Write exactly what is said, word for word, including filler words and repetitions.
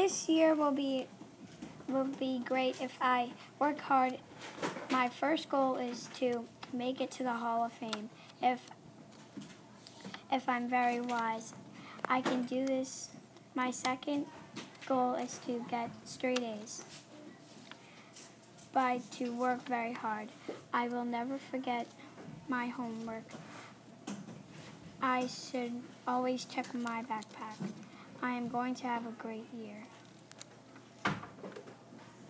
This year will be will be great if I work hard. My first goal is to make it to the Hall of Fame. If if I'm very wise, I can do this. My second goal is to get straight A's. By to work very hard. I will never forget my homework. I should always check my backpack. I am going to have a great year.